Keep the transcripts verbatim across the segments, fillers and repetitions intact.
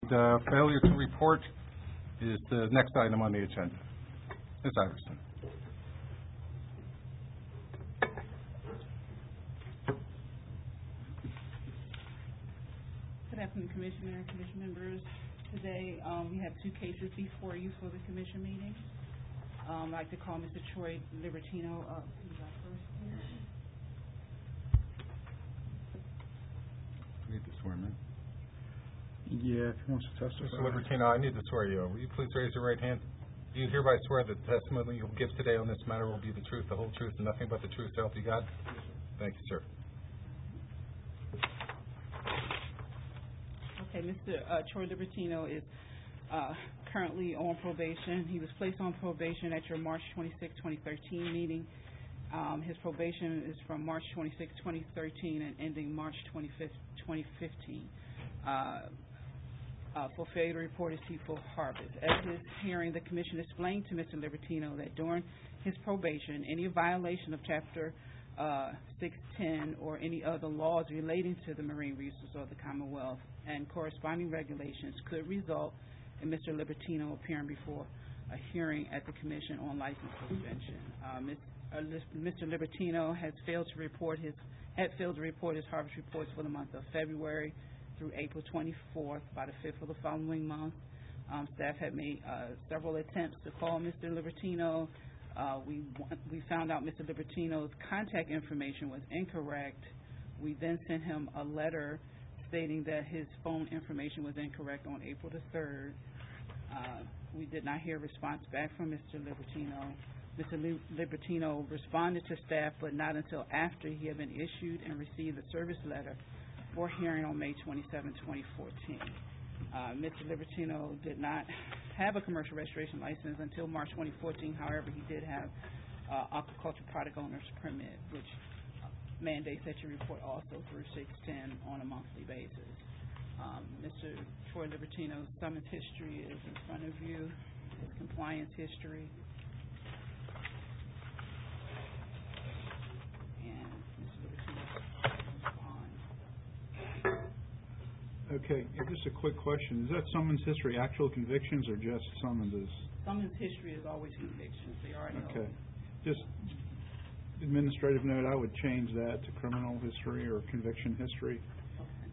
The failure to report is the next item on the agenda. Miz Iverson. Good afternoon, Commissioner and Commission members. Today, um, we have two cases before you for the Commission meeting. Um, I'd like to call Mister Troy Libertino up. He's our first here. Need to swear him in. Yeah, if he wants to testify. Mister Libertino, I need to swear you. Will you please raise your right hand? Do you hereby swear that the testimony you'll give today on this matter will be the truth, the whole truth, and nothing but the truth, so help you God? Thank you, sir. Okay, Mister Uh, Troy Libertino is uh, currently on probation. He was placed on probation at your March twenty-sixth, twenty thirteen meeting. Um, his probation is from March twenty-sixth, twenty thirteen and ending March twenty-fifth, twenty fifteen. Uh, uh, for failure to report his deceitful harvest. At his hearing, the Commission explained to Mister Libertino that during his probation, any violation of Chapter uh, six ten or any other laws relating to the marine resources of the Commonwealth and corresponding regulations could result in Mister Libertino appearing before a hearing at the Commission on license suspension. Uh, Miz, uh, Mister Libertino has failed to report his had failed to report his harvest reports for the month of February through April twenty-fourth. By the fifth of the following month, um, staff had made uh, several attempts to call Mister Libertino. Uh, we we found out Mister Libertino's contact information was incorrect. We then sent him a letter stating that his phone information was incorrect on April the third. Uh, we did not hear a response back from Mister Libertino. Mister Libertino responded to staff, but not until after he had been issued and received a service letter for hearing on May twenty-seventh, twenty fourteen. Uh, Mister Libertino did not have a commercial registration license until March twenty fourteen. However, he did have uh, aquaculture product owner's permit, which mandates that you report also through six ten on a monthly basis. Um, Mister Troy Libertino's summons history is in front of you, his compliance history. And Mister Libertino's bond. Okay, yeah, just a quick question. Is that summons history actual convictions or just summonses? Summons history is always convictions. They are no. Okay. Just administrative note, I would change that to criminal history or conviction history. Okay.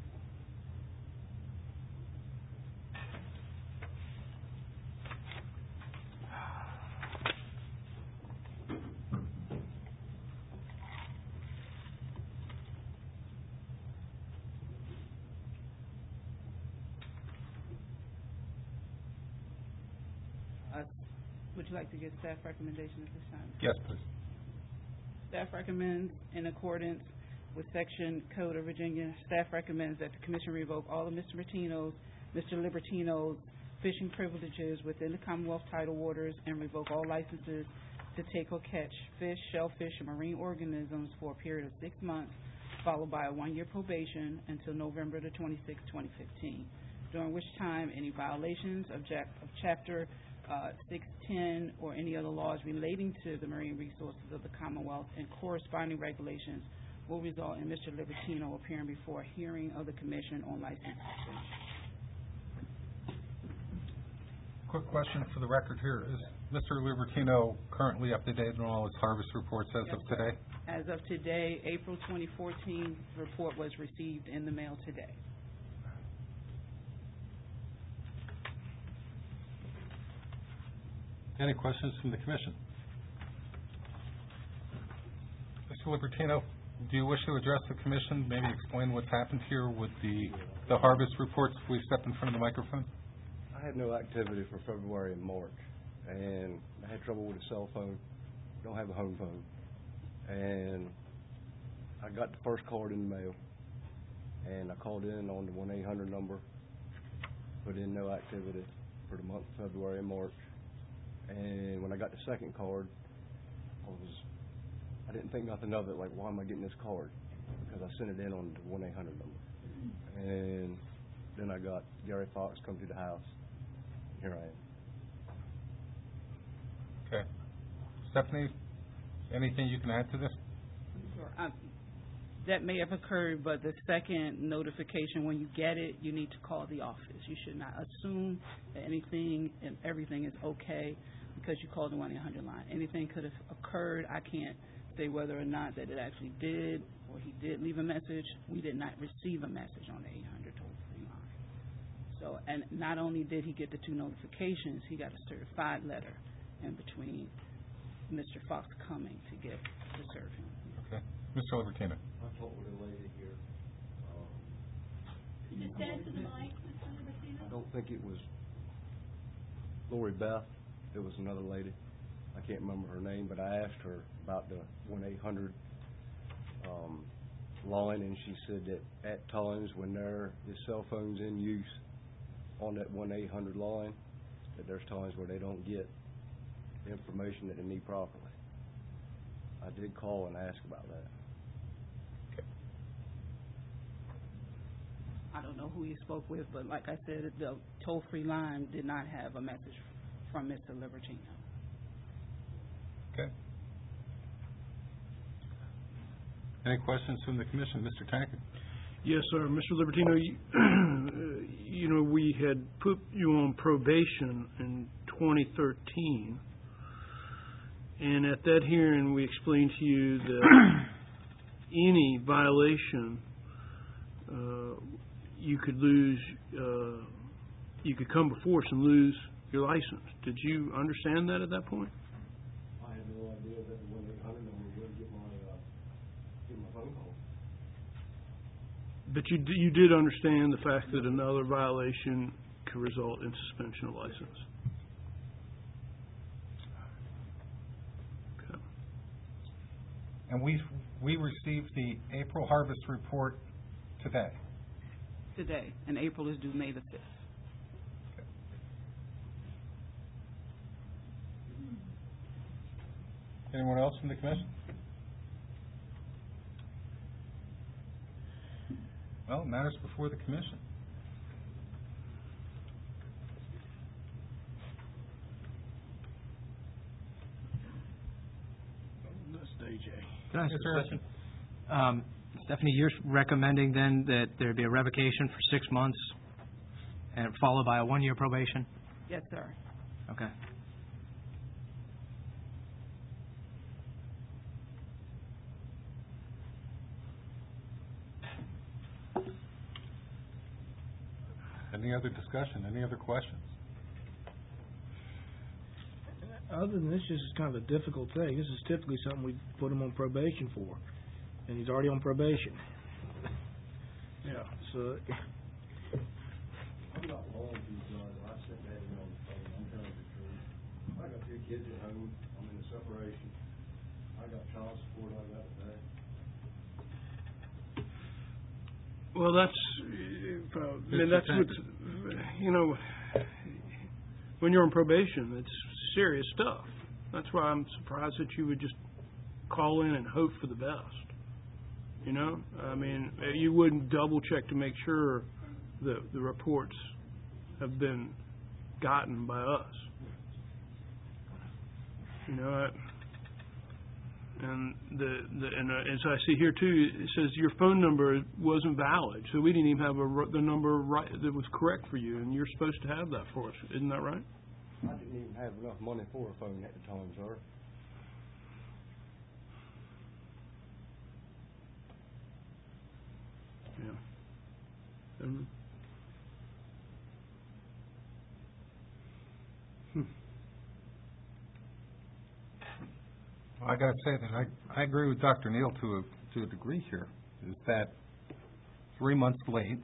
Uh, would you like to give staff recommendation at this time? Yes, please. Staff recommends, in accordance with Section Code of Virginia, staff recommends that the Commission revoke all of Mister Libertino's, Mister Libertino's fishing privileges within the Commonwealth tidal waters and revoke all licenses to take or catch fish, shellfish, and marine organisms for a period of six months, followed by a one-year probation until November the twenty-sixth, twenty fifteen, during which time any violations of, of Chapter Uh, six ten or any other laws relating to the marine resources of the Commonwealth and corresponding regulations will result in Mister Libertino appearing before a hearing of the Commission on license suspension. Quick question for the record here. Is Mister Libertino currently up to date on all his harvest reports as Yes, of today? As of today, April twenty fourteen, the report was received in the mail today. Any questions from the Commission? Mister Libertino, do you wish to address the Commission, maybe explain what's happened here with the, the harvest reports? Please step in front of the microphone. I had no activity for February and March, and I had trouble with a cell phone, don't have a home phone, and I got the first card in the mail, and I called in on the one eight hundred number, put in no activity for the month of February and March. And when I got the second card, I was, I didn't think nothing of it, like, why am I getting this card? Because I sent it in on the one eight hundred number. And then I got Gary Fox come to the house. Here I am. Okay. Stephanie, anything you can add to this? Sure. Um, that may have occurred, but the second notification, when you get it, you need to call the office. You should not assume that anything and everything is okay because you called the one eight hundred line. Anything could have occurred. I can't say whether or not that it actually did or he did leave a message. We did not receive a message on the eight hundred toll-free line. So, and not only did he get the two notifications, he got a certified letter in between Mister Fox coming to get to serve him. Okay. Mister Libertino. I talked with a lady here. Um, Just stand to the mic, Mister Libertino. I don't think it was Lori Beth. It was another lady. I can't remember her name, but I asked her about the one eight hundred um, line, and she said that at times when there is cell phones in use on that one eight hundred line, that there's times where they don't get the information that they need properly. I did call and ask about that. I don't know who he spoke with, but like I said, the toll-free line did not have a message from Mister Libertino. Okay. Any questions from the commission? Mister Tackett? Yes, sir. Mister Libertino, you, you know, we had put you on probation in twenty thirteen, and at that hearing we explained to you that any violation, uh, you could lose, uh, you could come before us and lose your license. Did you understand that at that point? I had no idea that the one eight hundred number would get my, uh, get my phone call. But you d- you did understand the fact that another violation could result in suspension of license. Okay. And we we received the April harvest report today. Today, and April is due May the fifth. Anyone else from the commission? Well, it matters before the commission. That's D J. Can I ask Yes, a sir. question? Um, Stephanie, you're recommending then that there be a revocation for six months and followed by a one-year probation? Yes, sir. Okay. Any other discussion? Any other questions? Other than this, this is kind of a difficult thing. This is typically something we put him on probation for, and he's already on probation. Yeah, so I'm not lying to you, John. I said that in on the phone. I'm telling you the truth. I got two kids at home. I'm in a separation. I got child support I got to pay. Well, that's, uh, I mean, that's what, you know, when you're on probation, it's serious stuff. That's why I'm surprised that you would just call in and hope for the best. You know, I mean, you wouldn't double check to make sure that the reports have been gotten by us. You know, I, and the, the and uh, as I see here too, it says your phone number wasn't valid, so we didn't even have a, r- the number right that was correct for you, and you're supposed to have that for us, isn't that right? I didn't even have enough money for a phone at the time, sir. Yeah. Um, hmm. Well, I got to say that I, I agree with Doctor Neal to a, to a degree here, is that three months late,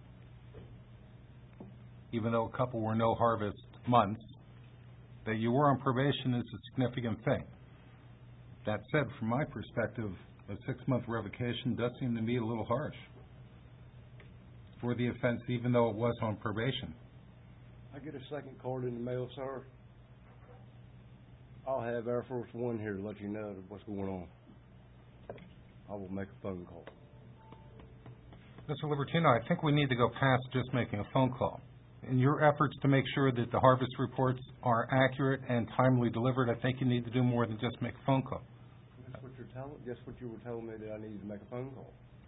even though a couple were no harvest months, that you were on probation is a significant thing. That said, from my perspective, a six-month revocation does seem to me a little harsh for the offense, even though it was on probation. I get a second card in the mail, sir. I'll have Air Force One here to let you know what's going on. I will make a phone call. Mister Libertino, I think we need to go past just making a phone call. In your efforts to make sure that the harvest reports are accurate and timely delivered, I think you need to do more than just make a phone call. That's what you're telling, that's what you were telling me, that I needed to make a phone call.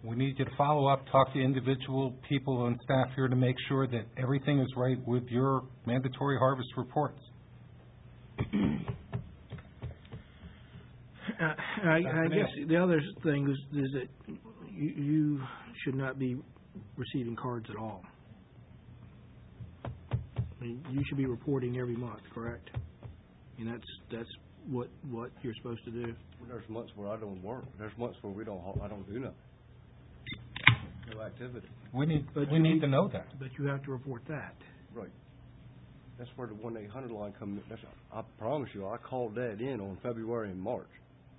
we need you to follow up, talk to individual people on staff here to make sure that everything is right with your mandatory harvest reports. Uh, I, I guess the other thing is, is that you, you should not be receiving cards at all. I mean, you should be reporting every month, correct? I mean, that's, that's what, what you're supposed to do. There's months where I don't work. There's months where we don't, ha- I don't do nothing. No activity. We need, But we you need need- to know that. But you have to report that. Right. That's where the one eight hundred line comes in. That's, I promise you, I called that in on February and March.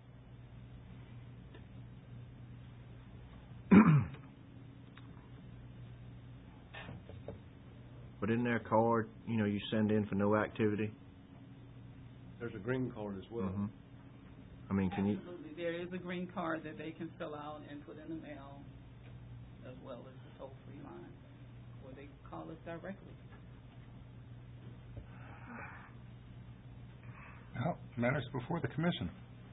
But isn't there a card, you know, you send in for no activity? There's a green card as well. Mhm. I mean, can you, Absolutely. There is a green card that they can fill out and put in the mail, as well as the toll-free line, or they call us directly. Well, matters before the commission.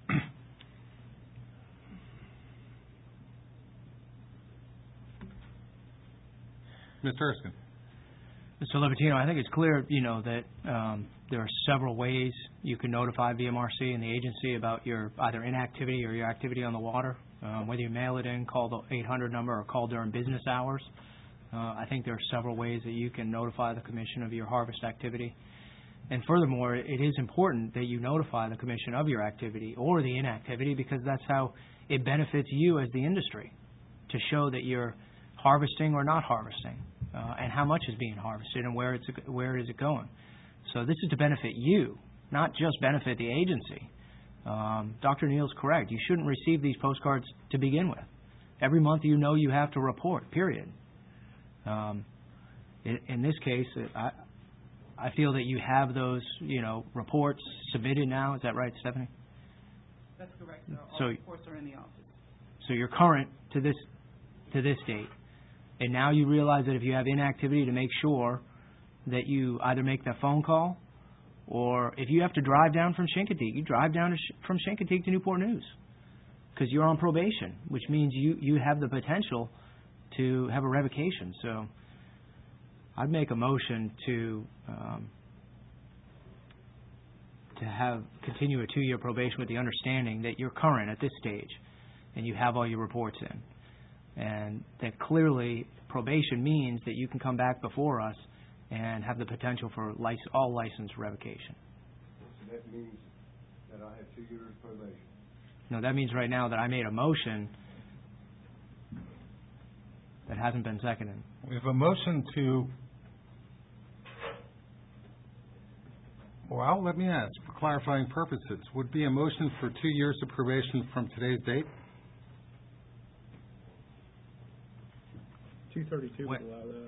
Mister Erskine. Mister Libertino, I think it's clear, you know, that um, there are several ways you can notify V M R C and the agency about your either inactivity or your activity on the water, um, whether you mail it in, call the eight hundred number, or call during business hours. Uh, I think there are several ways that you can notify the Commission of your harvest activity. And furthermore, it is important that you notify the Commission of your activity or the inactivity, because that's how it benefits you as the industry, to show that you're harvesting or not harvesting, uh, and how much is being harvested and where it's where is it going. So this is to benefit you, not just benefit the agency. Um, Doctor Neal's correct. You shouldn't receive these postcards to begin with. Every month you know you have to report, period. Um, in, in this case, I, I feel that you have those, you know, reports submitted now. Is that right, Stephanie? That's correct, sir. All So- reports are in the office. So you're current to this to this date, and now you realize that if you have inactivity, to make sure that you either make that phone call, or if you have to drive down from Chincoteague, you drive down to Sh- from Chincoteague to Newport News, because you're on probation, which means you, you have the potential to have a revocation. So I'd make a motion to um, to have continue a two-year probation with the understanding that you're current at this stage and you have all your reports in, and that clearly probation means that you can come back before us and have the potential for lic- all license revocation. So that means that I have two years probation. No, that means right now that I made a motion that hasn't been seconded. We have a motion to, well, let me ask, for clarifying purposes, would be a motion for two years of probation from today's date? two thirty-two would Wait. allow that.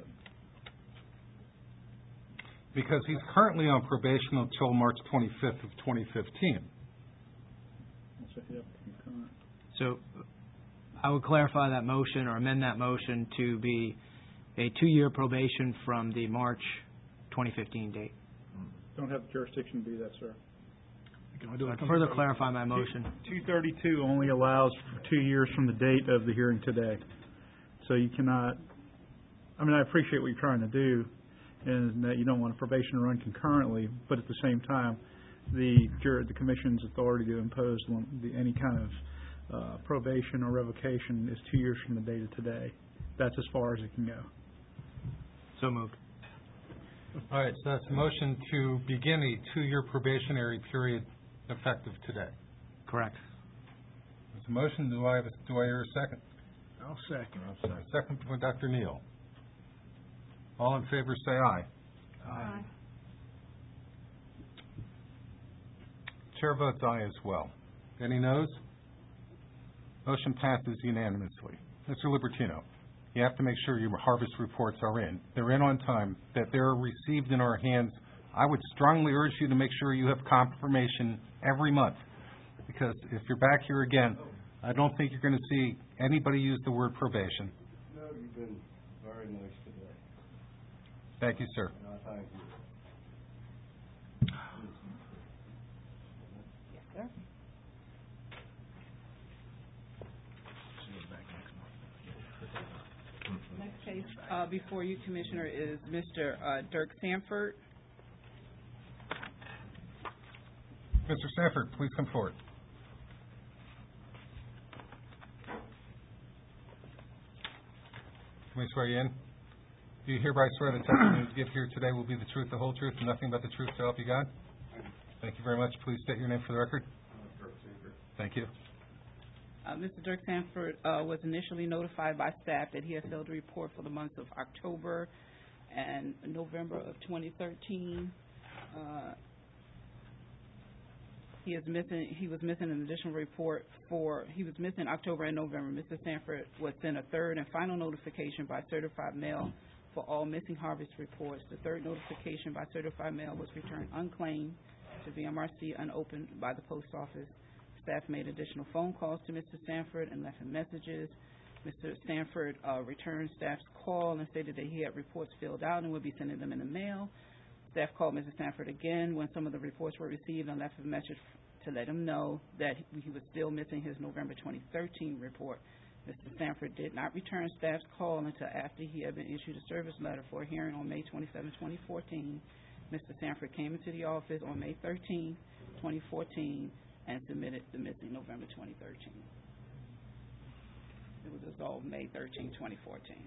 Because he's currently on probation until March twenty-fifth of twenty fifteen. So, yep, concurrent. So I would clarify that motion or amend that motion to be a two-year probation from the March twenty fifteen date. Don't have jurisdiction to do that, sir. I'd further clarify my motion. two thirty-two only allows for two years from the date of the hearing today. So you cannot, I mean, I appreciate what you're trying to do, and that you don't want a probation to run concurrently, but at the same time, the jur- the commission's authority to impose one, the, any kind of uh, probation or revocation is two years from the date of today. That's as far as it can go. So moved. All right, so that's a motion to begin a two-year probationary period effective today. Correct. There's a motion. Do I have a, do I hear a second? I'll second. A second from Doctor Neal. All in favor, say aye. Aye. Chair votes aye as well. Any noes? Motion passes unanimously. Mister Libertino, you have to make sure your harvest reports are in. They're in on time, that they're received in our hands. I would strongly urge you to make sure you have confirmation every month, because if you're back here again, I don't think you're going to see anybody use the word probation. No, you've been very nice today. Thank you, sir. And I thank you. Yes, sir. Uh, before you, Commissioner, is Mister uh, Dirk Sanford. Mister Sanford, please come forward. Can we swear you in? Do you hereby swear the testimony you give here today will be the truth, the whole truth, and nothing but the truth, so help you God? Thank you very much. Please state your name for the record. Thank you. Uh, Mister Dirk Sanford uh, was initially notified by staff that he had failed to report for the months of October and November of twenty thirteen. Uh, he is missing. He was missing an additional report for. He was missing October and November. Mister Sanford was sent a third and final notification by certified mail for all missing harvest reports. The third notification by certified mail was returned unclaimed to V M R C unopened by the post office. Staff made additional phone calls to Mister Sanford and left him messages. Mister Sanford uh, returned staff's call and stated that he had reports filled out and would be sending them in the mail. Staff called Mister Sanford again when some of the reports were received and left a message to let him know that he was still missing his November twenty thirteen report. Mister Sanford did not return staff's call until after he had been issued a service letter for a hearing on May twenty-seventh, twenty fourteen. Mister Sanford came into the office on May thirteenth, twenty fourteen, and submitted the missing November twenty thirteen. It was dissolved May thirteenth, twenty fourteen.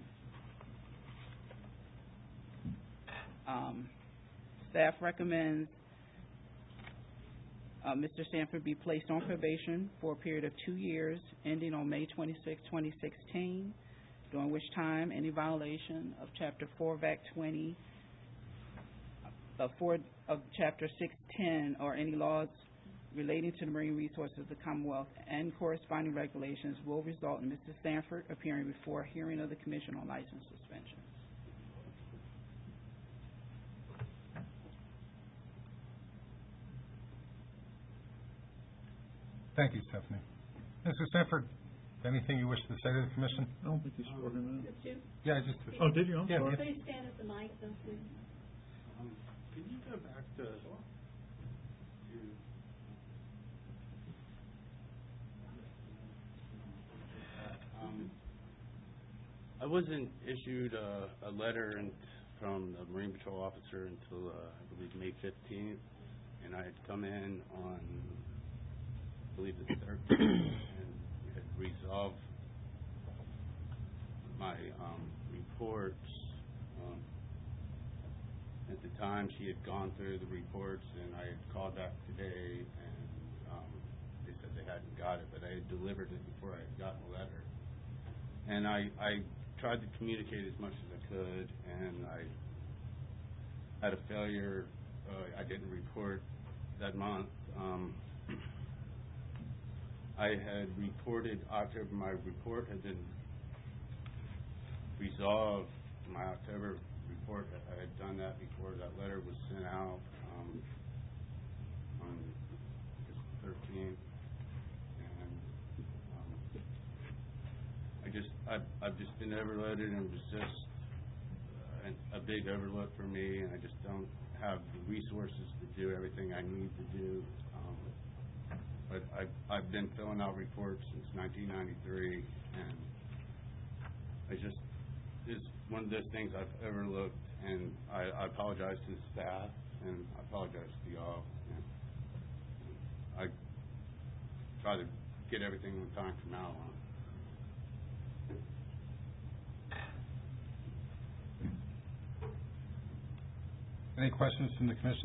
Um, staff recommends uh, Mister Sanford be placed on probation for a period of two years, ending on May twenty-sixth, twenty sixteen, during which time any violation of Chapter four of Act twenty, of, four, of Chapter six ten, or any laws relating to the marine resources of the Commonwealth and corresponding regulations will result in Mister Sanford appearing before a hearing of the Commission on License Suspension. Thank you, Stephanie. Mister Sanford, anything you wish to say to the Commission? I don't think you swore him Did you? Yeah, I just... Oh, did you? I'm Yeah, sorry. Please stand at the mic, though, please. Um, Can you go back to, to, um, I wasn't issued a, a letter and from the Marine Patrol officer until, uh, I believe, May fifteenth, and I had come in on, I believe, the thirteenth, and had resolved my, um, reports. Um, At the time, she had gone through the reports, and I had called back today, and um, they said they hadn't got it, but I had delivered it before I had gotten the letter. And I, I tried to communicate as much as I could, and I had a failure. Uh, I didn't report that month. Um, I had reported October. My report had been resolved. My October report, I had done that before that letter was sent out um, on the thirteenth, and um, I just, I've, I've just been overloaded, and it was just uh, a big overload for me, and I just don't have the resources to do everything I need to do. Um, but I've, I've been filling out reports since nineteen ninety-three, and I just, it's one of those things I've overlooked, and I, I apologize to the staff, and I apologize to y'all. And I try to get everything on time from now on. Any questions from the Commission?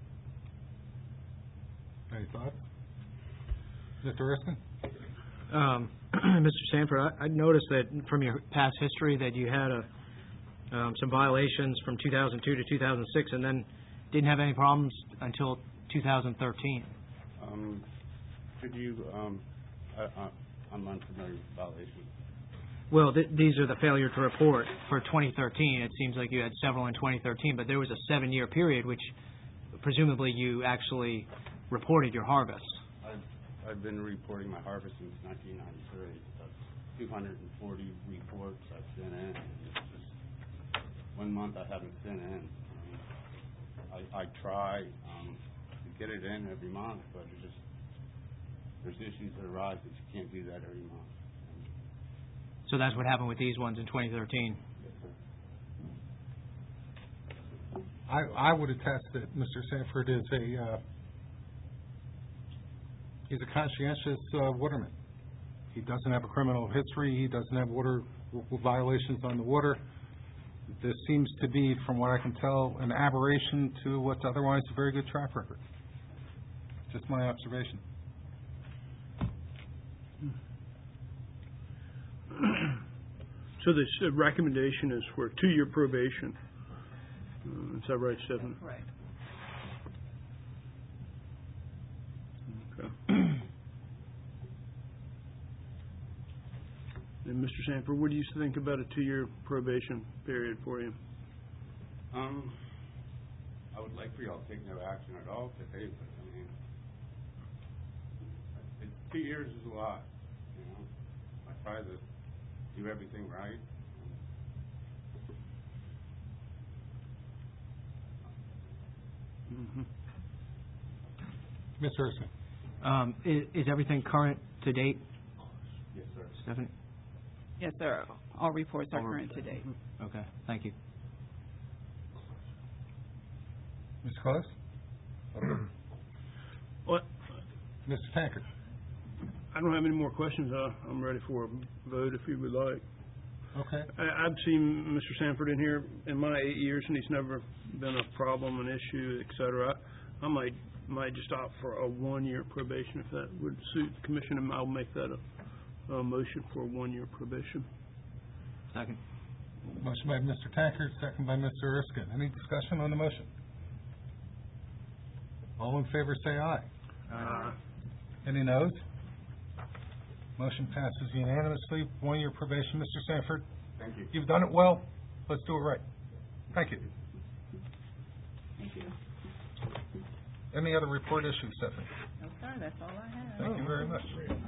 Any thoughts? Mister Erskine? Um, Mister Sanford, I, I noticed that from your past history that you had a, um, some violations from two thousand two to two thousand six, and then didn't have any problems until two thousand thirteen. Um, could you, um, I, I, I'm unfamiliar with violations. Well, th- these are the failure to report for twenty thirteen. It seems like you had several in twenty thirteen, but there was a seven-year period which presumably you actually reported your harvest. I've, I've been reporting my harvest since nineteen ninety-three. That's two hundred forty reports I've sent in. It's just one month I haven't sent in. Um, I, I try um, to get it in every month, but it just there's issues that arise that you can't do that every month. So that's what happened with these ones in twenty thirteen. Yes, sir. I, I would attest that Mister Sanford is a, uh, he's a conscientious uh, waterman. He doesn't have a criminal history. He doesn't have water w- violations on the water. This seems to be, from what I can tell, an aberration to what's otherwise a very good track record. Just my observation. So this uh, recommendation is for a two-year probation. Uh, Is that right, Stephanie? Correct. Okay. And Mister Sanford, what do you think about a two-year probation period for you? Um, I would like for y'all to take no action at all to pay, but I mean, it, two years is a lot, you know. I try to do everything right. Mm-hmm. Miz Erskine. Um, is, is everything current to date, Yes, sir. Stephanie? Yes, sir. All reports are All current to date. Okay, thank you. Mister Close? What? Mister Tankard? I don't have any more questions. Uh, I'm ready for a vote if you would like. Okay. I, I've seen Mister Sanford in here in my eight years, and he's never been a problem, an issue, et cetera. I, I might might just opt for a one-year probation if that would suit the commission, and I'll make that a, a motion for a one-year probation. Second. Motion by Mister Tankard, second by Mister Erskine. Any discussion on the motion? All in favor say aye. Uh, Any noes? Motion passes unanimously. One-year probation. Mister Sanford, Thank you. you've done it well. Let's do it right. Thank you. Thank you. Any other report issues, Stephanie? No, sir, that's all I have. Thank you very much.